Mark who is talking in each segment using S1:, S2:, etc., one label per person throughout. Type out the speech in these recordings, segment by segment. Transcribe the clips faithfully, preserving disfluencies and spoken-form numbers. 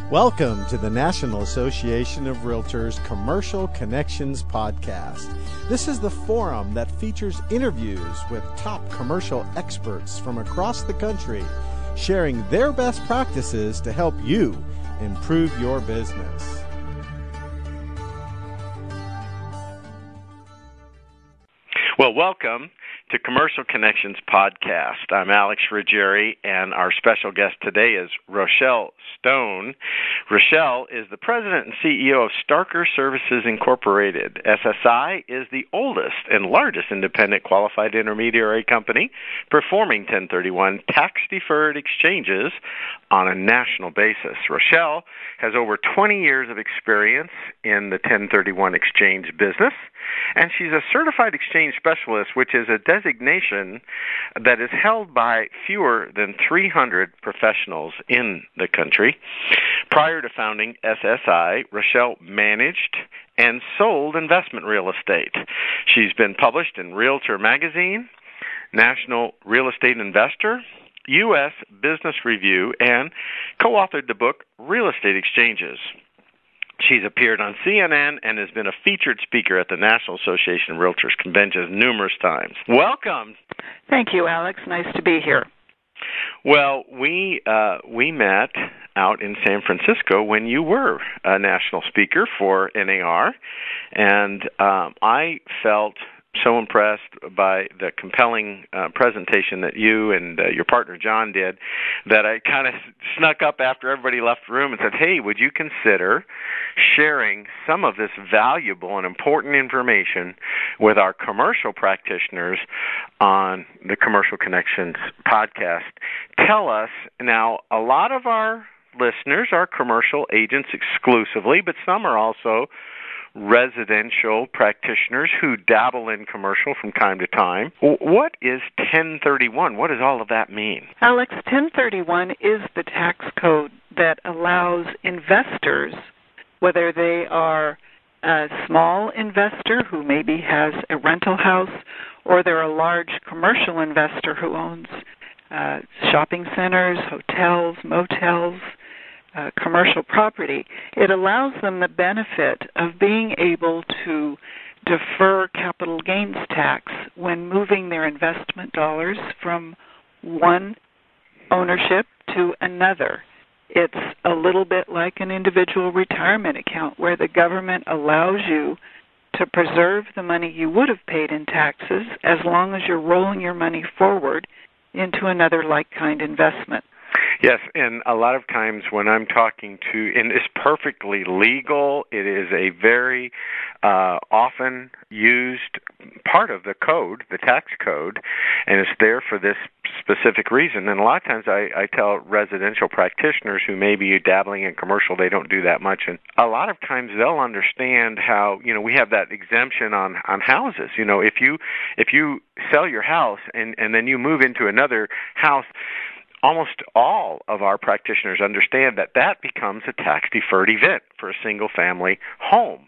S1: Welcome to the National Association of Realtors Commercial Connections podcast. This is the forum that features interviews with top commercial experts from across the country, sharing their best practices to help you improve your business.
S2: Well, welcome to Commercial Connections podcast. I'm Alex Ruggieri, and our special guest today is Rochelle Stone. Rochelle is the president and C E O of Starker Services Incorporated. S S I is the oldest and largest independent qualified intermediary company performing ten thirty-one tax-deferred exchanges on a national basis. Rochelle has over twenty years of experience in the ten thirty-one exchange business, and she's a certified exchange specialist, which is a designation that is held by fewer than three hundred professionals in the country. Prior to founding S S I, Rochelle managed and sold investment real estate. She's been published in Realtor Magazine, National Real Estate Investor, U S Business Review, and co-authored the book Real Estate Exchanges. She's appeared on C N N and has been a featured speaker at the National Association of Realtors conventions numerous times. Welcome.
S3: Thank you, Alex. Nice to be here.
S2: Well, we uh, we met out in San Francisco when you were a national speaker for N A R, and um, I felt so impressed by the compelling uh, presentation that you and uh, your partner John did that I kind of snuck up after everybody left the room and said, hey, would you consider sharing some of this valuable and important information with our commercial practitioners on the Commercial Connections podcast? Tell us, now, a lot of our listeners are commercial agents exclusively, but some are also residential practitioners who dabble in commercial from time to time. What is ten thirty-one? What does all of that mean?
S3: Alex, ten thirty-one is the tax code that allows investors, whether they are a small investor who maybe has a rental house, or they're a large commercial investor who owns uh, shopping centers, hotels, motels, Uh, commercial property, it allows them the benefit of being able to defer capital gains tax when moving their investment dollars from one ownership to another. It's a little bit like an individual retirement account where the government allows you to preserve the money you would have paid in taxes as long as you're rolling your money forward into another like-kind investment.
S2: Yes, and a lot of times when I'm talking to, and it's perfectly legal, it is a very uh, often used part of the code, the tax code, and it's there for this specific reason. And a lot of times I, I tell residential practitioners who may be dabbling in commercial, they don't do that much, and a lot of times they'll understand how, you know, we have that exemption on, on houses. You know, if you if you sell your house and, and then you move into another house, almost all of our practitioners understand that that becomes a tax-deferred event for a single-family home.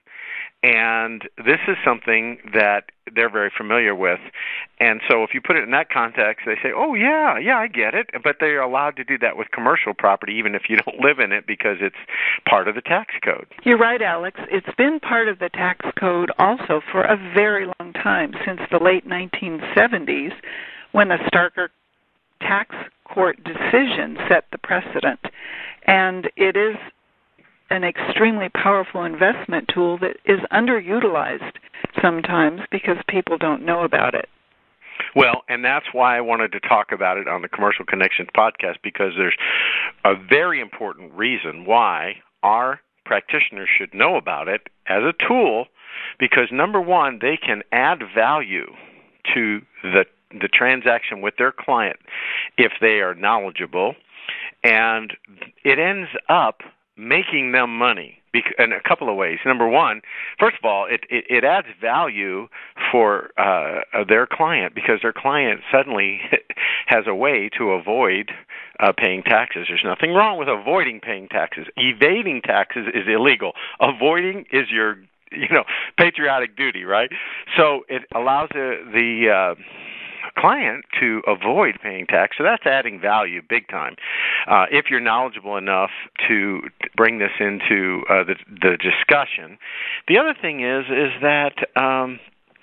S2: And this is something that they're very familiar with. And so if you put it in that context, they say, oh, yeah, yeah, I get it. But they're allowed to do that with commercial property even if you don't live in it because it's part of the tax code.
S3: You're right, Alex. It's been part of the tax code also for a very long time, since the late nineteen seventies, when the Starker tax court decision set the precedent. And it is an extremely powerful investment tool that is underutilized sometimes because people don't know about it.
S2: Well, and that's why I wanted to talk about it on the Commercial Connections podcast, because there's a very important reason why our practitioners should know about it as a tool, because number one, they can add value to the the transaction with their client if they are knowledgeable, and it ends up making them money in a couple of ways. Number one, first of all, it, it, it adds value for uh, their client, because their client suddenly has a way to avoid uh, paying taxes. There's nothing wrong with avoiding paying taxes. Evading taxes is illegal. Avoiding is your you know, patriotic duty, right? So it allows the, the uh, client to avoid paying tax. So that's adding value big time. Uh, if you're knowledgeable enough to bring this into uh, the, the discussion. The other thing is is that um,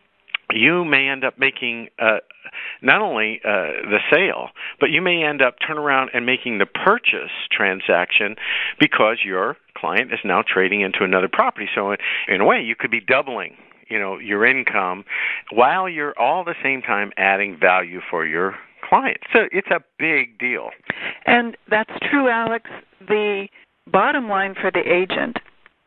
S2: you may end up making uh, not only uh, the sale, but you may end up turn around and making the purchase transaction because your client is now trading into another property. So in, in a way, you could be doubling, you know, your income while you're all the same time adding value for your client. So it's a big deal.
S3: And that's true, Alex. The bottom line for the agent,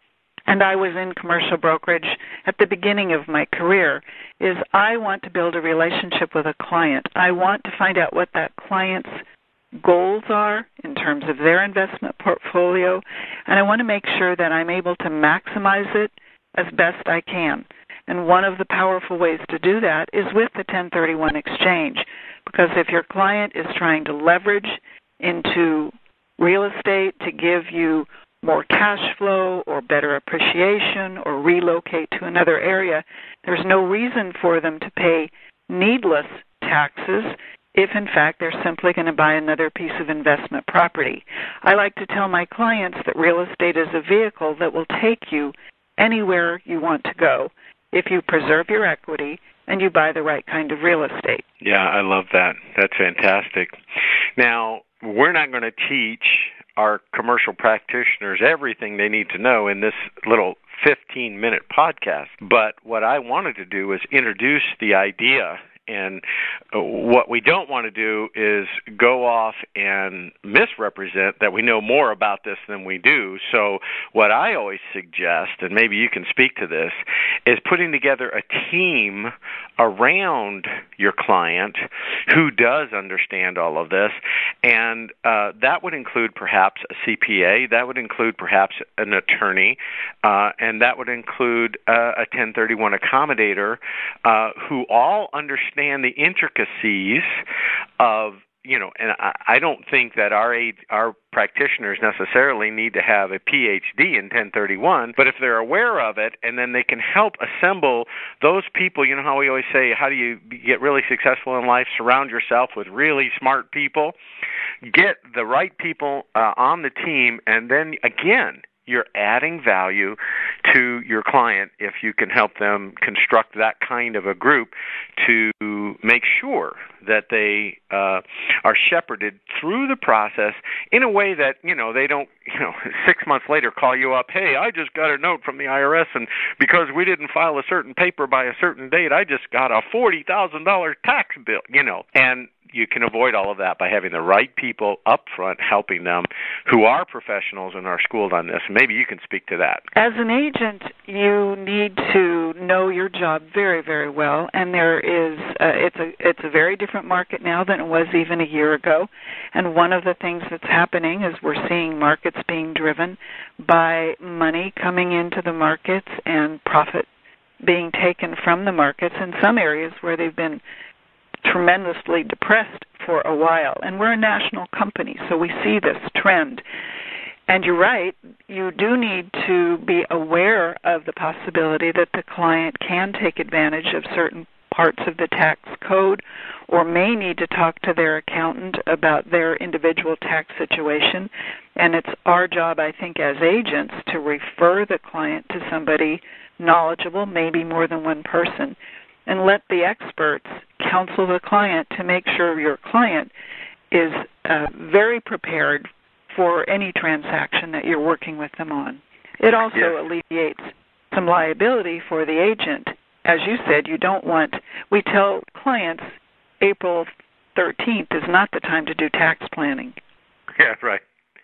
S3: and I was in commercial brokerage at the beginning of my career, is I want to build a relationship with a client. I want to find out what that client's goals are in terms of their investment portfolio, and I want to make sure that I'm able to maximize it as best I can. And one of the powerful ways to do that is with the ten thirty-one exchange, because if your client is trying to leverage into real estate to give you more cash flow or better appreciation or relocate to another area, there's no reason for them to pay needless taxes if, in fact, they're simply going to buy another piece of investment property. I like to tell my clients that real estate is a vehicle that will take you anywhere you want to go if you preserve your equity and you buy the right kind of real estate.
S2: Yeah, I love that. That's fantastic. Now, we're not going to teach our commercial practitioners everything they need to know in this little fifteen-minute podcast. But what I wanted to do was introduce the idea. And what we don't want to do is go off and misrepresent that we know more about this than we do. So what I always suggest, and maybe you can speak to this, is putting together a team around your client who does understand all of this. And uh, that would include perhaps a C P A, that would include perhaps an attorney, uh, and that would include uh, a ten thirty-one accommodator uh, who all understand the intricacies of, you know, and I, I don't think that our our practitioners necessarily need to have a P H D in ten thirty-one, but if they're aware of it and then they can help assemble those people, you know how we always say, how do you get really successful in life? Surround yourself with really smart people. Get the right people uh, on the team, and then, again, you're adding value to your client if you can help them construct that kind of a group to make sure that they uh, are shepherded through the process in a way that, you know, they don't, you know, six months later call you up, hey, I just got a note from the I R S, and because we didn't file a certain paper by a certain date, I just got a forty thousand dollars tax bill, you know, and you can avoid all of that by having the right people up front helping them who are professionals and are schooled on this. Maybe you can speak to that.
S3: As an agent, you need to know your job very, very well, and there is uh, it's a it's a very different market now than it was even a year ago. And one of the things that's happening is we're seeing markets being driven by money coming into the markets and profit being taken from the markets in some areas where they've been tremendously depressed for a while. And we're a national company, so we see this trend. And you're right, you do need to be aware of the possibility that the client can take advantage of certain parts of the tax code or may need to talk to their accountant about their individual tax situation. And it's our job, I think, as agents to refer the client to somebody knowledgeable, maybe more than one person, and let the experts counsel the client to make sure your client is uh, very prepared for any transaction that you're working with them on. It also
S2: yes.
S3: alleviates some liability for the agent. As you said, you don't want, we tell clients April thirteenth is not the time to do tax planning.
S2: Yeah, right.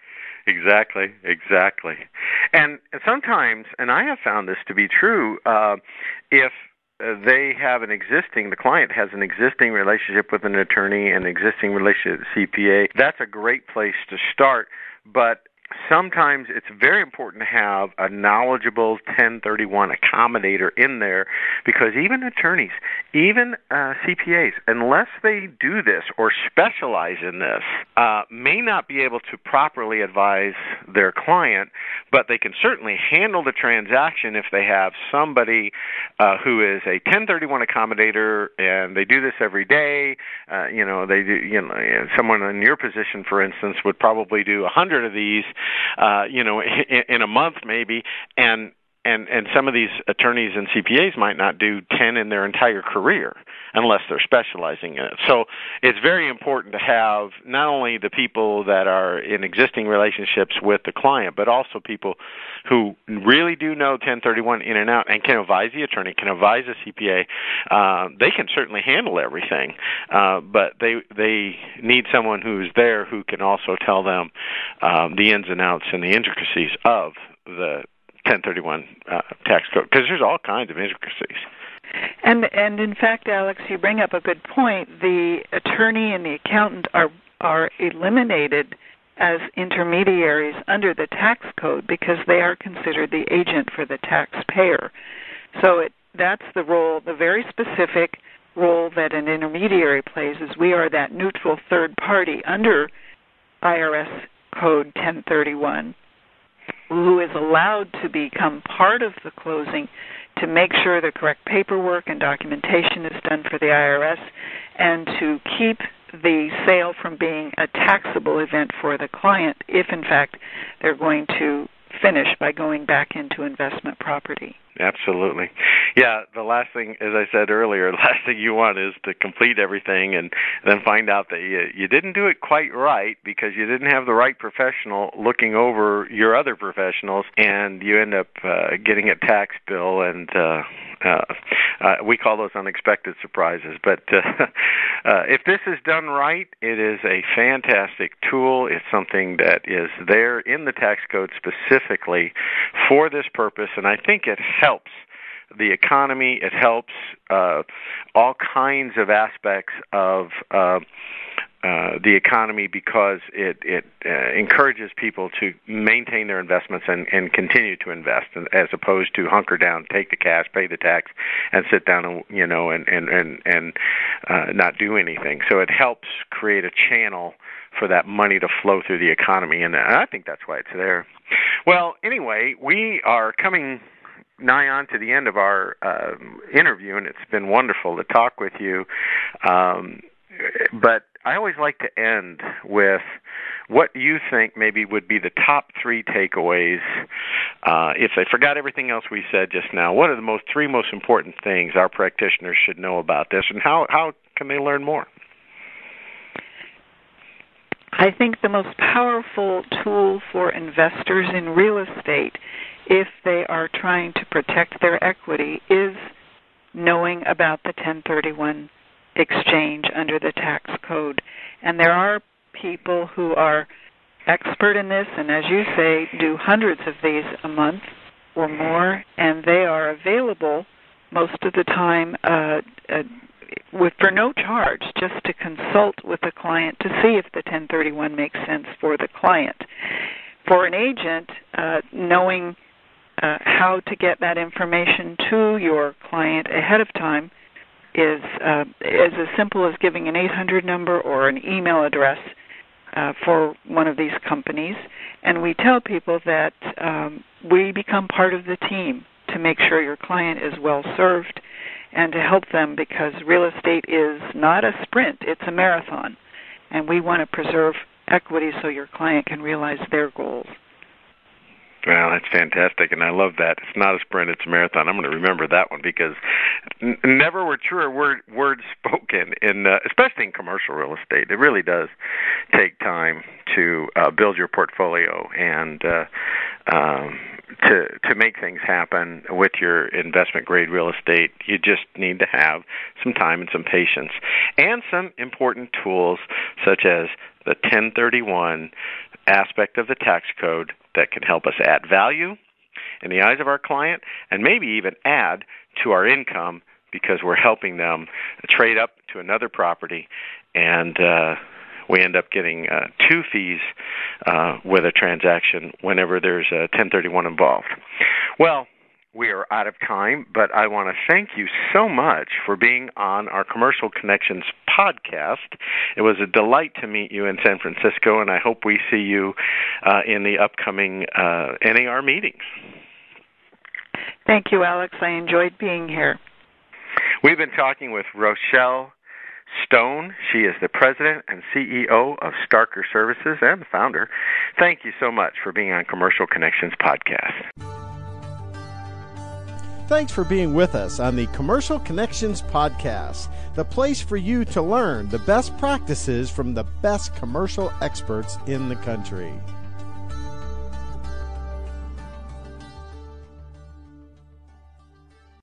S2: Exactly, exactly. And sometimes, and I have found this to be true, uh, if Uh, they have an existing, the client has an existing relationship with an attorney, an existing relationship with C P A, that's a great place to start. But sometimes it's very important to have a knowledgeable ten thirty-one accommodator in there, because even attorneys, even uh, C P As, unless they do this or specialize in this, uh, may not be able to properly advise their client, but they can certainly handle the transaction if they have somebody uh, who is a ten thirty-one accommodator and they do this every day. Uh, you know, they do. You know, someone in your position, for instance, would probably do a hundred of these. Uh, you know, in, in a month maybe, and and and some of these attorneys and C P As might not do ten in their entire career unless they're specializing in it. So it's very important to have not only the people that are in existing relationships with the client, but also people who really do know ten thirty-one in and out and can advise the attorney, can advise the C P A. Uh, they can certainly handle everything, uh, but they they need someone who's there who can also tell them um, the ins and outs and the intricacies of the ten thirty-one uh, tax code, because there's all kinds of intricacies.
S3: And and in fact, Alex, you bring up a good point. The attorney and the accountant are are eliminated as intermediaries under the tax code because they are considered the agent for the taxpayer. So it, that's the role, the very specific role that an intermediary plays, is we are that neutral third party under I R S Code ten thirty-one, who is allowed to become part of the closing to make sure the correct paperwork and documentation is done for the I R S, and to keep the sale from being a taxable event for the client if, in fact, they're going to finish by going back into investment property.
S2: Absolutely. Yeah, the last thing, as I said earlier, the last thing you want is to complete everything and then find out that you, you didn't do it quite right because you didn't have the right professional looking over your other professionals, and you end up uh, getting a tax bill, and uh, uh, uh, we call those unexpected surprises. But uh, uh, if this is done right, it is a fantastic tool. It's something that is there in the tax code specifically for this purpose, and I think it helps the economy. It helps uh, all kinds of aspects of uh, uh, the economy because it, it uh, encourages people to maintain their investments and, and continue to invest, as opposed to hunker down, take the cash, pay the tax, and sit down and you know and and and, and uh, not do anything. So it helps create a channel for that money to flow through the economy, and I think that's why it's there. Well, anyway, we are coming nigh on to the end of our uh, interview, and it's been wonderful to talk with you. Um, but I always like to end with what you think maybe would be the top three takeaways. Uh, if they forgot everything else we said just now, what are the most three most important things our practitioners should know about this, and how, how can they learn more?
S3: I think the most powerful tool for investors in real estate, if they are trying to protect their equity, is knowing about the ten thirty-one exchange under the tax code. And there are people who are expert in this, and as you say, do hundreds of these a month or more, and they are available most of the time uh, uh, with for no charge, just to consult with the client to see if the ten thirty-one makes sense for the client. For an agent, uh, knowing uh, how to get that information to your client ahead of time is uh, is as simple as giving an eight hundred number or an email address uh, for one of these companies. And we tell people that um, we become part of the team to make sure your client is well served and to help them, because real estate is not a sprint, it's a marathon. And we want to preserve equity so your client can realize their goals.
S2: Well, that's fantastic, and I love that. It's not a sprint, it's a marathon. I'm going to remember that one, because n- never were truer word, words spoken, in, uh, especially in commercial real estate. It really does take time to uh, build your portfolio and uh, um, to to make things happen with your investment-grade real estate. You just need to have some time and some patience and some important tools such as the ten thirty-one aspect of the tax code that can help us add value in the eyes of our client, and maybe even add to our income, because we're helping them trade up to another property and uh, we end up getting uh, two fees uh, with a transaction whenever there's a ten thirty-one involved. Well, we are out of time, but I want to thank you so much for being on our Commercial Connections podcast. It was a delight to meet you in San Francisco, and I hope we see you uh, in the upcoming uh, N A R meetings.
S3: Thank you, Alex. I enjoyed being here.
S2: We've been talking with Rochelle Stone. She is the president and C E O of Starker Services and the founder. Thank you so much for being on Commercial Connections podcast.
S1: Thanks for being with us on the Commercial Connections podcast, the place for you to learn the best practices from the best commercial experts in the country.